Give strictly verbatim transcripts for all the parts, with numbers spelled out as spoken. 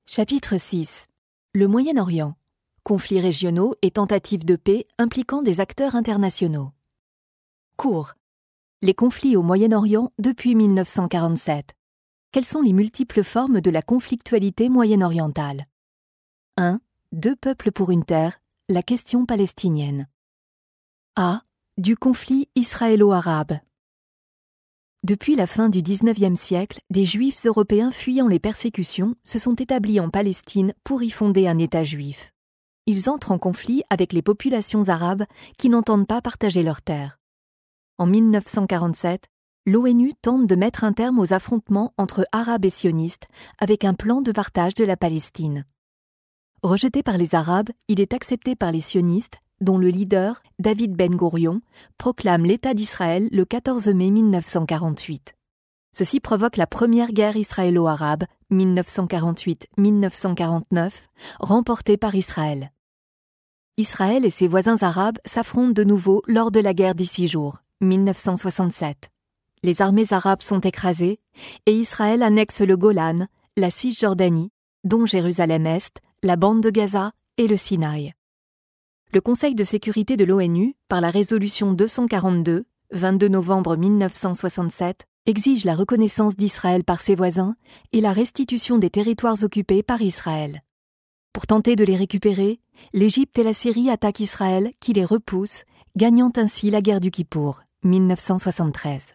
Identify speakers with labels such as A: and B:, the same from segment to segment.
A: Chapitre six. Le Moyen-Orient. Conflits régionaux et tentatives de paix impliquant des acteurs internationaux. Cours. Les conflits au Moyen-Orient depuis mille neuf cent quarante-sept. Quelles sont les multiples formes de la conflictualité moyen-orientale? un. Deux peuples pour une terre, la question palestinienne. A. Du conflit israélo-arabe. Depuis la fin du dix-neuvième siècle, des Juifs européens fuyant les persécutions se sont établis en Palestine pour y fonder un État juif. Ils entrent en conflit avec les populations arabes qui n'entendent pas partager leurs terres. En mille neuf cent quarante-sept, l'ONU tente de mettre un terme aux affrontements entre Arabes et sionistes avec un plan de partage de la Palestine. Rejeté par les Arabes, il est accepté par les sionistes, dont le leader, David Ben-Gourion, proclame l'État d'Israël le quatorze mai mille neuf cent quarante-huit. Ceci provoque la première guerre israélo-arabe, mille neuf cent quarante-huit à mille neuf cent quarante-neuf, remportée par Israël. Israël et ses voisins arabes s'affrontent de nouveau lors de la guerre des six jours, mille neuf cent soixante-sept. Les armées arabes sont écrasées et Israël annexe le Golan, la Cisjordanie, dont Jérusalem-Est, la bande de Gaza et le Sinaï. Le Conseil de sécurité de l'ONU, par la résolution deux cent quarante-deux, vingt-deux novembre mille neuf cent soixante-sept, exige la reconnaissance d'Israël par ses voisins et la restitution des territoires occupés par Israël. Pour tenter de les récupérer, l'Égypte et la Syrie attaquent Israël qui les repousse, gagnant ainsi la guerre du Kippour, mille neuf cent soixante-treize.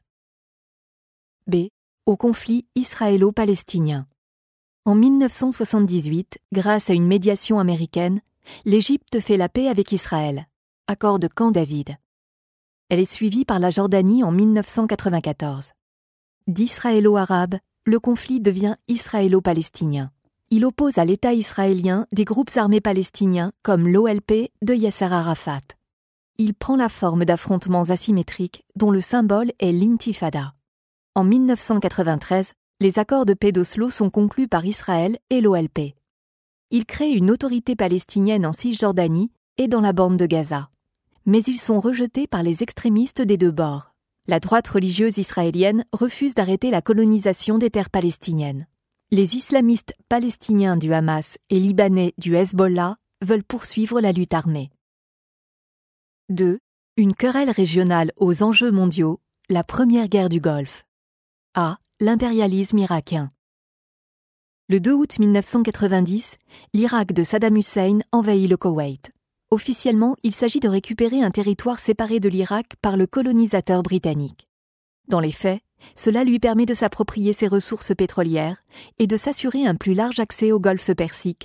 A: B. Au conflit israélo-palestinien. En mille neuf cent soixante-dix-huit, grâce à une médiation américaine, l'Égypte fait la paix avec Israël, accord de Camp David. Elle est suivie par la Jordanie en mille neuf cent quatre-vingt-quatorze. D'israélo-arabe, le conflit devient israélo-palestinien. Il oppose à l'État israélien des groupes armés palestiniens comme l'O L P de Yasser Arafat. Il prend la forme d'affrontements asymétriques dont le symbole est l'intifada. En mille neuf cent quatre-vingt-treize, les accords de paix d'Oslo sont conclus par Israël et l'O L P. Ils créent une autorité palestinienne en Cisjordanie et dans la bande de Gaza. Mais ils sont rejetés par les extrémistes des deux bords. La droite religieuse israélienne refuse d'arrêter la colonisation des terres palestiniennes. Les islamistes palestiniens du Hamas et libanais du Hezbollah veulent poursuivre la lutte armée. deux. Une querelle régionale aux enjeux mondiaux, la première guerre du Golfe. A. L'impérialisme irakien. Le deux août mille neuf cent quatre-vingt-dix, l'Irak de Saddam Hussein envahit le Koweït. Officiellement, il s'agit de récupérer un territoire séparé de l'Irak par le colonisateur britannique. Dans les faits, cela lui permet de s'approprier ses ressources pétrolières et de s'assurer un plus large accès au golfe Persique.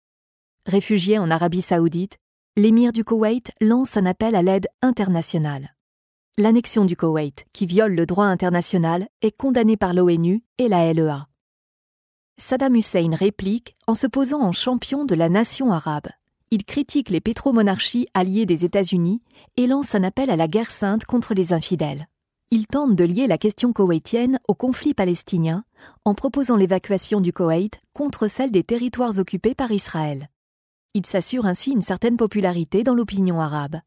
A: Réfugié en Arabie saoudite, l'émir du Koweït lance un appel à l'aide internationale. L'annexion du Koweït, qui viole le droit international, est condamnée par l'ONU et la L E A. Saddam Hussein réplique en se posant en champion de la nation arabe. Il critique les pétromonarchies alliées des États-Unis et lance un appel à la guerre sainte contre les infidèles. Il tente de lier la question koweïtienne au conflit palestinien en proposant l'évacuation du Koweït contre celle des territoires occupés par Israël. Il s'assure ainsi une certaine popularité dans l'opinion arabe.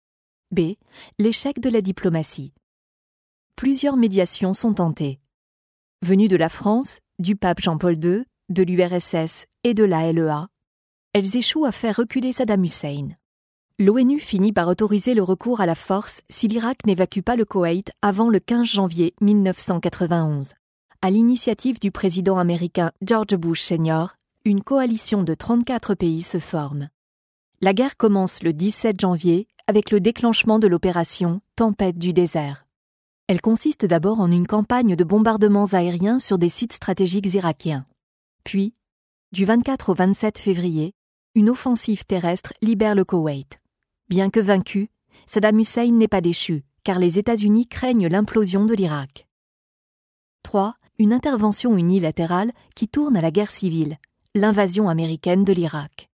A: B. L'échec de la diplomatie. Plusieurs médiations sont tentées. Venues de la France, du pape Jean-Paul deux, de l'U R S S et de la L E A, elles échouent à faire reculer Saddam Hussein. L'ONU finit par autoriser le recours à la force si l'Irak n'évacue pas le Koweït avant le quinze janvier mille neuf cent quatre-vingt-onze. À l'initiative du président américain George Bush senior, une coalition de trente-quatre pays se forme. La guerre commence le dix-sept janvier avec le déclenchement de l'opération Tempête du désert. Elle consiste d'abord en une campagne de bombardements aériens sur des sites stratégiques irakiens. Puis, du vingt-quatre au vingt-sept février, une offensive terrestre libère le Koweït. Bien que vaincu, Saddam Hussein n'est pas déchu, car les États-Unis craignent l'implosion de l'Irak. trois. Une intervention unilatérale qui tourne à la guerre civile, l'invasion américaine de l'Irak.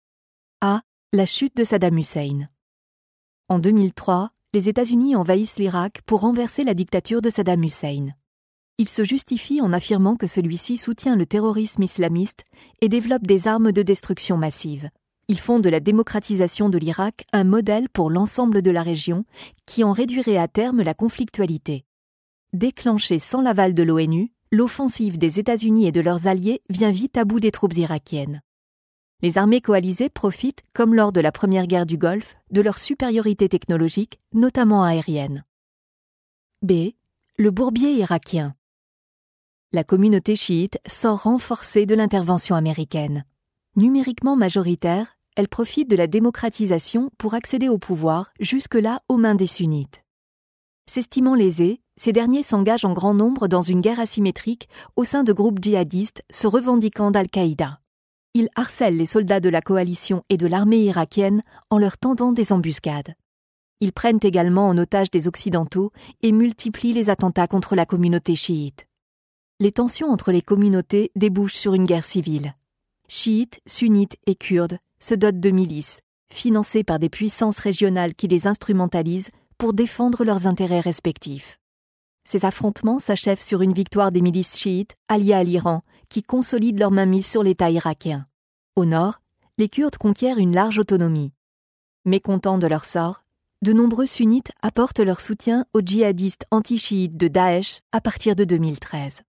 A: A. La chute de Saddam Hussein. En deux mille trois, les États-Unis envahissent l'Irak pour renverser la dictature de Saddam Hussein. Ils se justifient en affirmant que celui-ci soutient le terrorisme islamiste et développe des armes de destruction massive. Ils font de la démocratisation de l'Irak un modèle pour l'ensemble de la région qui en réduirait à terme la conflictualité. Déclenchée sans l'aval de l'ONU, l'offensive des États-Unis et de leurs alliés vient vite à bout des troupes irakiennes. Les armées coalisées profitent, comme lors de la première guerre du Golfe, de leur supériorité technologique, notamment aérienne. B. Le bourbier irakien. La communauté chiite sort renforcée de l'intervention américaine. Numériquement majoritaire, elle profite de la démocratisation pour accéder au pouvoir, jusque-là aux mains des sunnites. S'estimant lésés, ces derniers s'engagent en grand nombre dans une guerre asymétrique au sein de groupes djihadistes se revendiquant d'Al-Qaïda. Ils harcèlent les soldats de la coalition et de l'armée irakienne en leur tendant des embuscades. Ils prennent également en otage des Occidentaux et multiplient les attentats contre la communauté chiite. Les tensions entre les communautés débouchent sur une guerre civile. Chiites, sunnites et kurdes se dotent de milices, financées par des puissances régionales qui les instrumentalisent pour défendre leurs intérêts respectifs. Ces affrontements s'achèvent sur une victoire des milices chiites alliées à l'Iran qui consolident leur mainmise sur l'État irakien. Au nord, les Kurdes conquièrent une large autonomie. Mécontents de leur sort, de nombreux sunnites apportent leur soutien aux djihadistes anti-chiites de Daesh à partir de deux mille treize.